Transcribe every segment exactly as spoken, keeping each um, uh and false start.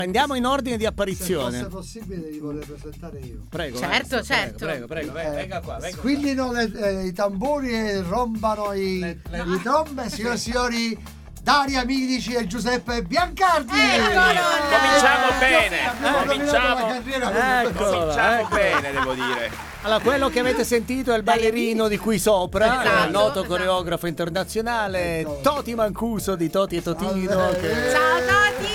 Andiamo in ordine di Se apparizione. fosse possibile li vorrei presentare io. Prego. Certo, maestro, certo. Prego, prego, prego. Eh, Venga qua, venga qua. Squillino le- eh, i tamburi e rompano i, Le- le- i trombe, signori e signori, Daria Milici e Giuseppe Biancardi. Cominciamo bene, Abbiamo cominciamo, rovinato la carriera. Ecco. cominciamo ecco. bene, devo dire. Allora, quello che avete sentito è il ballerino di qui sopra, Esatto, il noto esatto. coreografo internazionale Ecco. Toti Mancuso di Toti e Totino, Salve. che Ciao Toti!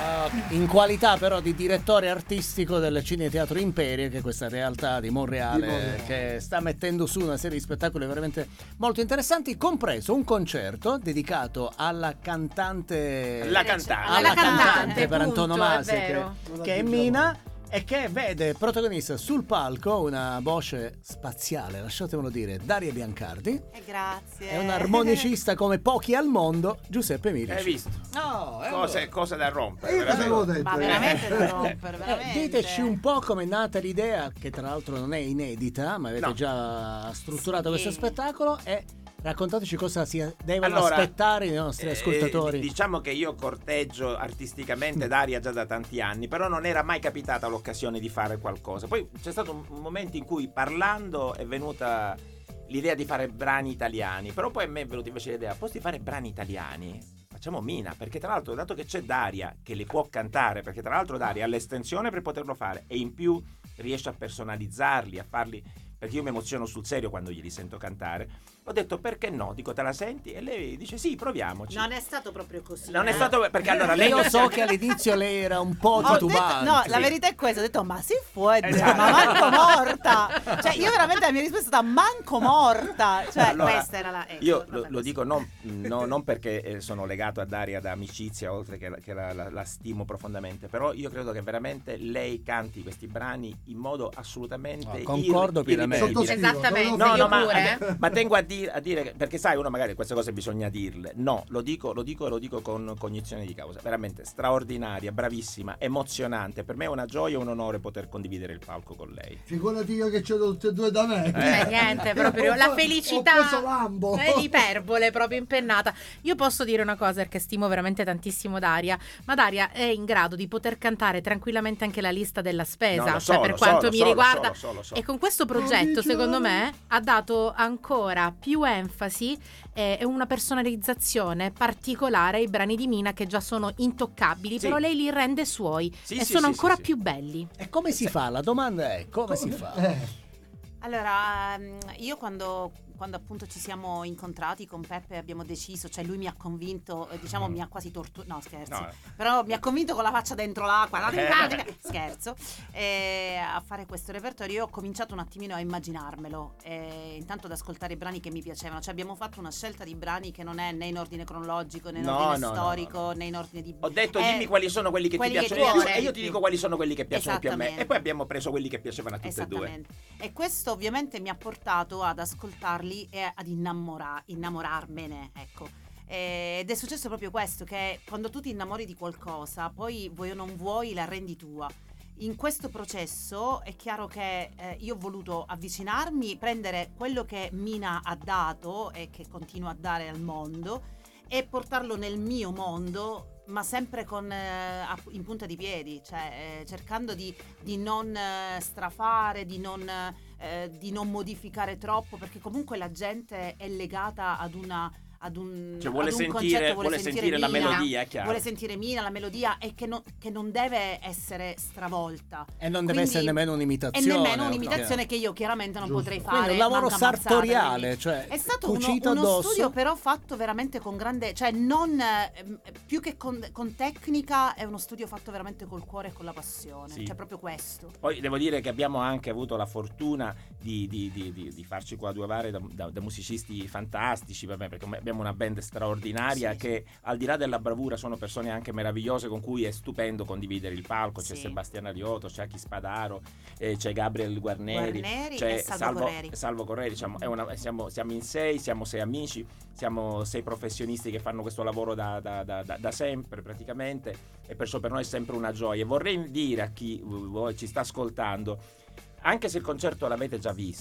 in qualità però di direttore artistico del Cineteatro Imperia, che è questa realtà di Monreale, Di Monreale. che sta mettendo su una serie di spettacoli veramente molto interessanti, compreso un concerto dedicato alla cantante La cantante. alla Alla cantante, cantante, per punto, antonomasia, è vero. che, che è Mina, e che vede protagonista sul palco una voce spaziale, lasciatemelo dire, Daria Biancardi, Eh, grazie. e un armonicista come pochi al mondo, Giuseppe Milici. Hai visto? No, è Cose, cose da rompere. Io cosa avevo veramente. detto? Ma veramente da rompere, Eh, veramente. diteci un po' com'è nata l'idea, che tra l'altro non è inedita, ma avete No. già strutturato Sì. questo spettacolo, e raccontateci cosa si devono Allora, aspettare i nostri Eh, ascoltatori. diciamo che io corteggio artisticamente Daria già da tanti anni, però non era mai capitata l'occasione di fare qualcosa. Poi c'è stato un momento in cui, parlando, è venuta l'idea di fare brani italiani, però poi a me è venuta invece l'idea, posti di fare brani italiani, facciamo Mina, perché tra l'altro, dato che c'è Daria che le può cantare, perché tra l'altro Daria ha l'estensione per poterlo fare e in più riesce a personalizzarli, a farli, perché io mi emoziono sul serio quando glieli sento cantare. Ho detto perché no, dico te la senti? E lei dice sì, proviamoci. Non è stato proprio così. Non è eh. stato perché allora lei Io so che all'inizio lei era un po' Ho detto- titubante. no, la verità è questa, ho detto ma si può, Esatto. ma manco morta. Cioè io veramente la mia risposta è stata manco morta. Cioè Allora, questa era la ecco, io vabbè, lo, lo così. dico non, no- non perché eh, sono legato a Daria da amicizia, oltre che, la, che la, la- la stimo profondamente, però io credo che veramente lei canti questi brani in modo assolutamente No, concordo ir- pienamente. irripetibile. Esattamente, No, io no, ma, pure. ma- ma tengo a, dire, a dire che, perché sai, uno magari queste cose bisogna dirle. No, lo dico, lo dico e lo dico con cognizione di causa. Veramente straordinaria, bravissima, emozionante. Per me è una gioia e un onore poter condividere il palco con lei. Figurati io che c'ho tutte e due da me. Eh, niente, proprio Ho la fa- felicità. Ho preso Lambo. È l'iperbole proprio impennata. Io posso dire una cosa, perché stimo veramente tantissimo Daria, ma Daria è in grado di poter cantare tranquillamente anche la lista della spesa, No, lo cioè so, per lo quanto so, lo mi so, lo riguarda. so, lo so, lo so. E con questo progetto, secondo me, ha dato ancora più enfasi e e una personalizzazione particolare ai brani di Mina, che già sono intoccabili, Sì. però lei li rende suoi Sì, e sì, sono sì, ancora sì, sì. più belli. E come si fa? La domanda è come si fa? Eh, Allora, ehm, io quando, quando appunto ci siamo incontrati con Peppe abbiamo deciso, cioè lui mi ha convinto, eh, diciamo mi ha quasi torturato, no scherzo, No. però mi ha convinto con la faccia dentro l'acqua, la Eh. scherzo, eh, a fare questo repertorio. Io ho cominciato un attimino a immaginarmelo, eh, intanto ad ascoltare i brani che mi piacevano, cioè abbiamo fatto una scelta di brani che non è né in ordine cronologico, né in No, ordine no, no, storico, no, no. né in ordine di... Ho detto Eh, dimmi quali sono quelli che ti quelli che piacciono di tu più, e ami io di ti più. dico quali sono quelli che piacciono più a me. Esattamente. E poi abbiamo preso quelli che piacevano a tutte e due. Esattamente. E questo ovviamente mi ha portato ad ascoltarli e ad innamora- innamorarmene, ecco. Eh, Ed è successo proprio questo, che quando tu ti innamori di qualcosa, poi vuoi o non vuoi la rendi tua. In questo processo è chiaro che eh, io ho voluto avvicinarmi, prendere quello che Mina ha dato e che continua a dare al mondo e portarlo nel mio mondo, ma sempre con eh, a- in punta di piedi, cioè eh, cercando di, di non eh, strafare, di non, eh, di non modificare troppo, perché comunque la gente è legata ad una ad un, Cioè vuole ad un sentire, concetto, vuole sentire la Mina, melodia, è chiaro. vuole sentire Mina, la melodia, e che, non- che non deve essere stravolta. E non deve Quindi- essere nemmeno E un'imitazione. nemmeno ok. un'imitazione che io chiaramente non Giusto. potrei fare. Quindi un lavoro manca mazzata, sartoriale, quindi- cioè è stato uno, cucito uno addosso. studio però fatto veramente con grande, cioè non ehm, più che con, con tecnica, è uno studio fatto veramente col cuore e con la passione, Sì. cioè proprio questo. Poi devo dire che abbiamo anche avuto la fortuna di, di, di, di, di farci coadiuvare da, da, da musicisti fantastici, vabbè, perché abbiamo una band straordinaria Sì, che al di là della bravura sono persone anche meravigliose con cui è stupendo condividere il palco. C'è Sì. Sebastiano Ariotto, c'è Aki Spadaro, eh, c'è Gabriel Guarneri, Guarneri c'è e Salvo Correri. Salvo Correri, diciamo, è una- siamo, siamo in sei, siamo sei amici, siamo sei professionisti che fanno questo lavoro da, da- da- da- da sempre praticamente, e perciò per noi è sempre una gioia. E vorrei dire a chi uh, ci sta ascoltando, anche se il concerto l'avete già visto,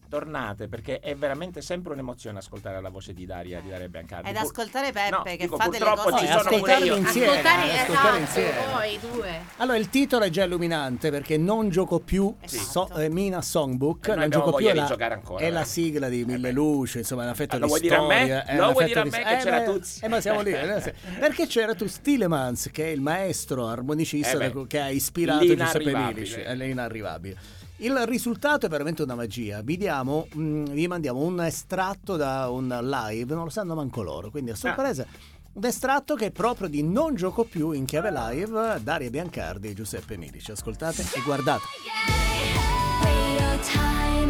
tornate, perché è veramente sempre un'emozione ascoltare la voce di Daria, di Daria Biancardi. Ed ascoltare Peppe No, che dico, fa delle purtroppo cose ci sono pure ascoltarli io. insieme, ascoltare, ascoltare esatto, insieme. voi due. Allora, il titolo è già illuminante perché non gioco più Esatto. so- eh, Mina Songbook, E noi non abbiamo gioco più voglia è di la, giocare ancora, è la eh. sigla di Mille beh. Luci, insomma, è una fetta Ah, di lo vuoi dire a me? storia. è Lo una vuoi fetta dire a di- me che eh, c'era beh, Tuzzi? Eh, ma siamo lì, eh, sì. Perché c'era Tuzzi Tielemans, che è il maestro armonicista Eh beh, da- che ha ispirato Giuseppe l'inarrivabile. Milici, è l'inarrivabile. Il risultato è veramente una magia. Vi diamo, mh, vi mandiamo un estratto da un live, non lo sanno manco loro, quindi a sorpresa. Un estratto che è proprio di Non gioco più in chiave live, Daria Biancardi e Giuseppe Milici. Ascoltate e guardate. Radio time.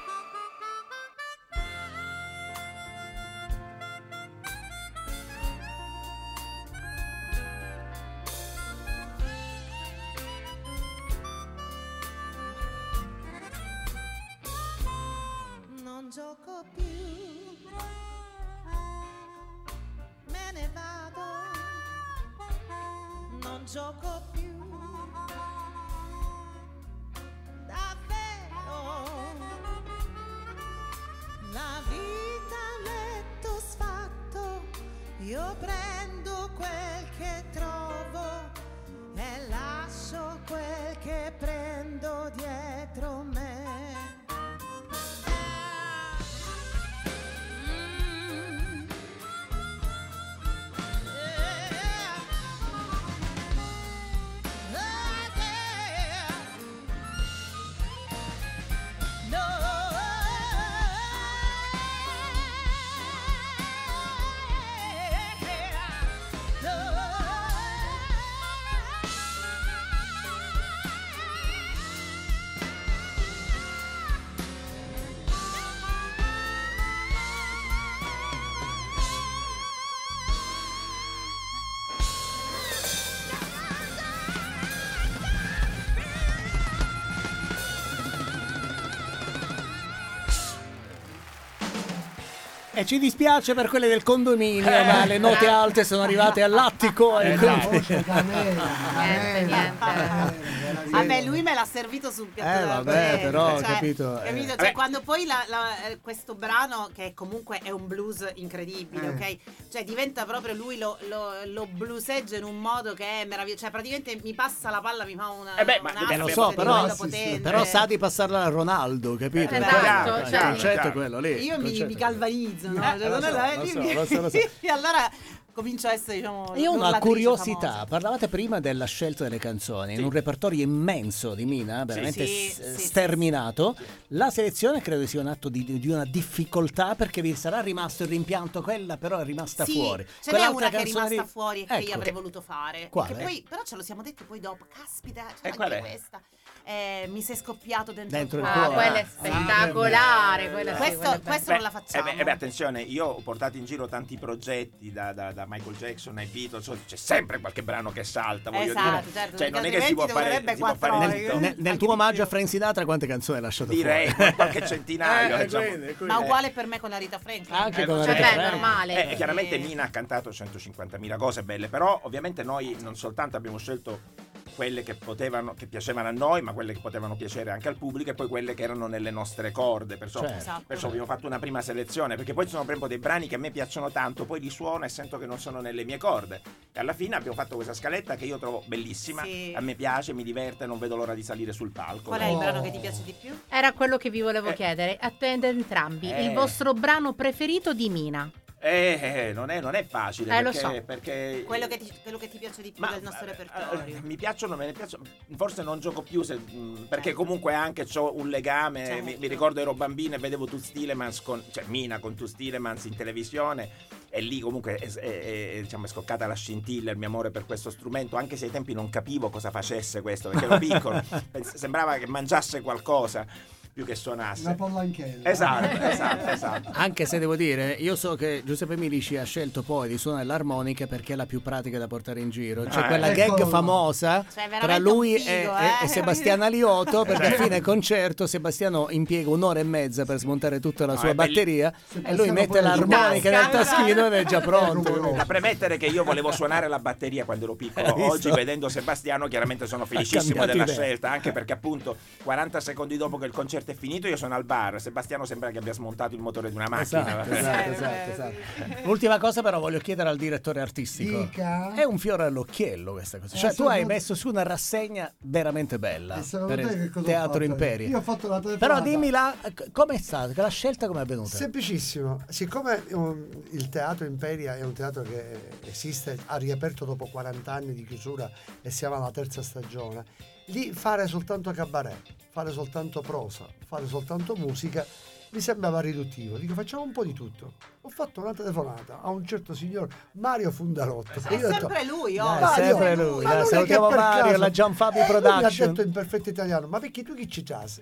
Non gioco più, me ne vado, non gioco più, davvero, la vita a letto sfatto, io prendo quel che trovo e lascio quel che prendo dietro me. E ci dispiace per quelle del condominio, ma le note alte sono arrivate all'attico. E La quindi... voce canela, Niente, canela. Vabbè, lui me l'ha servito sul piatto Eh, della vabbè, corrente, però, cioè, capito, eh. capito? Cioè, Vabbè. quando poi la- la- eh, questo brano, che comunque è un blues incredibile, Eh. ok? Cioè diventa proprio lui lo, lo, lo bluseggia in un modo che è meraviglioso. Cioè praticamente mi passa la palla, mi fa una Eh beh, ma- un Eh, lo assist so, di però, quello sì, sì. potente. però sa di passarla a Ronaldo, capito? Eh, Il esatto, concetto- cioè- il concetto è Chiaro. quello lì. Io il mi, concetto mi è- galvanizzo, no? Eh, Cioè, lo non è so, la- lo so, mi- lo so, lo so. E allora comincio a essere, diciamo, Io ho una l'urlatrice curiosità, famosa. parlavate prima della scelta delle canzoni, Sì. in un repertorio immenso di Mina, veramente Sì, s- sì, sterminato. La selezione credo sia un atto di, di una difficoltà, perché vi sarà rimasto il rimpianto, quella però è rimasta Sì, fuori. ce n'è Quell'altra una che è canzone rimasta lì- fuori e che Ecco. io avrei voluto fare. Quale? Che poi, però ce lo siamo detti poi dopo. Caspita, c'è E qual anche è? questa. Eh, mi sei scoppiato dentro, Dentro il il Ah, cuore. quella è Ah, spettacolare. Quella sì, Questo, quella è questo bella. non la facciamo. Eh beh, eh beh, attenzione, io ho portato in giro tanti progetti da, da- da Michael Jackson ai Beatles, c'è sempre qualche brano che salta, voglio Esatto, dire. certo, Cioè, perché non è che si può fare, altrimenti si può dovrebbe fare quattro di ore. tutto. Nel, nel Anche tuo di omaggio più. a Frank Sinatra quante canzoni hai lasciato Direi fuori? qualche centinaio. Eh, insomma. quindi, quindi. Ma uguale per me con la Rita Franklin. Anche Eh, con la cioè, Rita beh, Franklin. normale. Eh, chiaramente Sì. Mina ha cantato centocinquantamila cose belle, però ovviamente noi non soltanto abbiamo scelto quelle che potevano, che piacevano a noi, ma quelle che potevano piacere anche al pubblico, e poi quelle che erano nelle nostre corde. Perciò, Certo. Esatto. perciò abbiamo fatto una prima selezione, perché poi ci sono per esempio dei brani che a me piacciono tanto, poi li suono e sento che non sono nelle mie corde. E alla fine abbiamo fatto questa scaletta che io trovo bellissima, Sì. a me piace, mi diverte, non vedo l'ora di salire sul palco. Qual è il Oh. brano che ti piace di più? Era quello che vi volevo Eh. chiedere. Attende entrambi. Eh. Il vostro brano preferito di Mina? Eh, eh, non, è, non è facile, Eh, lo perché, so. perché Quello che ti, quello che ti piace di più Ma, del nostro eh, repertorio. eh, mi piacciono, me ne piacciono. Forse non gioco più se- mh, perché comunque anche ho un legame. Certo. Mi, mi ricordo ero bambino e vedevo Toots Thielemans con, cioè Mina con Toots Thielemans in televisione, e lì comunque è, è- è- diciamo, è scoccata la scintilla, il mio amore per questo strumento, anche se ai tempi non capivo cosa facesse questo, perché ero piccolo, Pens- sembrava che mangiasse qualcosa più che suonasse. Una pollanchella. Esatto, esatto, esatto. Anche se devo dire, io so che Giuseppe Milici ha scelto poi di suonare l'armonica perché è la più pratica da portare in giro. C'è Ah, quella eh. gag Eccolo. famosa Cioè, tra veramente lui un figo, e, eh. e Sebastiano Aliotto, perché a fine concerto Sebastiano impiega un'ora e mezza per smontare tutta la No, sua è belli- batteria e Sebastiano lui mette poi l'armonica nel tasca. taschino ed è già pronto. Da premettere che io volevo suonare la batteria quando ero piccolo. Hai visto? Oggi, vedendo Sebastiano, chiaramente sono felicissimo cambiato della idea. scelta, anche perché appunto quaranta secondi dopo che il concerto concerto è finito, io sono al bar. Sebastiano sembra che abbia smontato il motore di una macchina. Esatto, esatto, esatto, esatto. L'ultima cosa però voglio chiedere al direttore artistico. Dica. È un fiore all'occhiello questa cosa. Cioè Eh, tu hai secondo- messo su una rassegna veramente bella E secondo per te che il cosa ho Teatro fatto? Imperia. Io ho fatto la telefonata. Però dimmi la, com'è stata, la scelta come è avvenuta? Semplicissimo, siccome um, il Teatro Imperia è un teatro che esiste, ha riaperto dopo quaranta anni di chiusura e siamo alla terza stagione, lì fare soltanto cabaret, fare soltanto prosa, fare soltanto musica mi sembrava riduttivo. Dico, facciamo un po' di tutto. Ho fatto una telefonata a un certo signor Mario Fundalotto. È sempre lui, oh. Dai, Mario, sempre lui, ma dai, non è salutiamo che per Mario, caso- la Gianfabi Eh, lui mi ha Production. detto in perfetto italiano, ma perché tu chi ci giasi?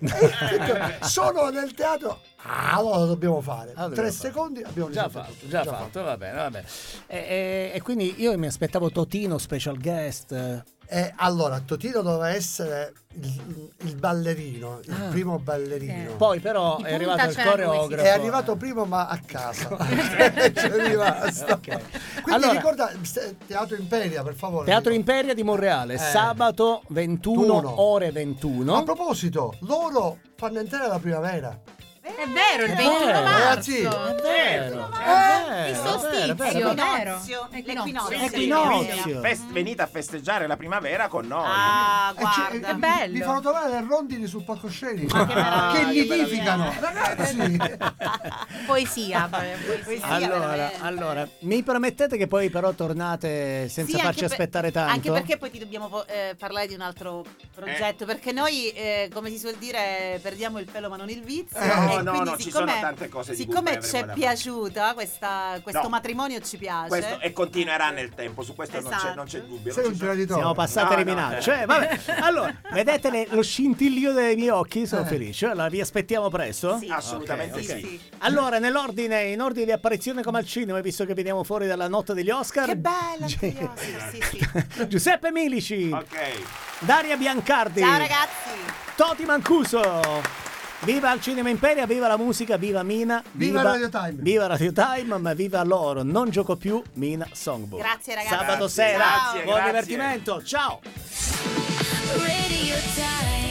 Sono nel teatro, ah, allora lo dobbiamo fare. Allora, Tre dobbiamo fare. secondi abbiamo Già risolto fatto, tutto. già, fatto, va bene, va bene. E, e- e quindi io mi aspettavo Totino, special guest. Eh, allora, Totino doveva essere il, il ballerino, il Ah. primo ballerino. Poi però Di è punta arrivato il c'era lui, sì. coreografo. È arrivato primo ma a casa. C'è rimasto. Ok. Quindi Allora- ricorda st- Teatro Imperia, per favore. Teatro Imperia di Monreale, Eh. sabato ventuno, ventuno. ore ventuno. A proposito, loro fanno entrare la primavera. È vero, il È ventuno vero, marzo. ragazzi, È vero, Eh, è vero, il è solstizio. vero, è vero. L'equinozio. L'equinozio. Equinozio. Fest- venite a festeggiare la primavera con noi. Ah, E ci- guarda. È bello. Vi fanno trovare le rondini sul palcoscenico che meraviglia. che Che nidificano. Ragazzi, Poesia. poi- Poesia, Allora, veramente. allora, mi permettete che poi però tornate senza Sì, farci anche per- aspettare tanto? Anche perché poi ti dobbiamo eh, parlare di un altro progetto, perché noi, eh, come si suol dire, perdiamo il pelo ma non il vizio. Eh, e no, no, quindi no, ci siccome- sono tante cose di cui Siccome poi ci è avremo da piaciuta questa, questo No. matrimonio ci piace. Questo e continuerà nel tempo, su questo non, c'è, Esatto. non c'è dubbio. sei non un ci sono- traditore. Siamo passati No, a no, eliminare. eh. Cioè, vabbè. Allora, vedete le- lo scintillio dei miei occhi? Sono Eh. felice. Allora, vi aspettiamo presto? Sì. Assolutamente Ok, sì. ok. Sì. Allora, nell'ordine, in ordine di apparizione come al cinema, visto che veniamo fuori dalla notte degli Oscar. Che bella, Gi- che Oscar, sì, sì. Giuseppe Milici, Ok. Daria Biancardi, Ciao ragazzi. Toti Mancuso. Viva il Cinema Imperia, viva la musica, viva Mina, Viva Radio Time. Viva Radio Time, ma viva loro. Non gioco più Mina Songbook. Grazie, ragazzi. Sabato Grazie, sera, grazie, buon grazie. divertimento. Ciao. Radio Time.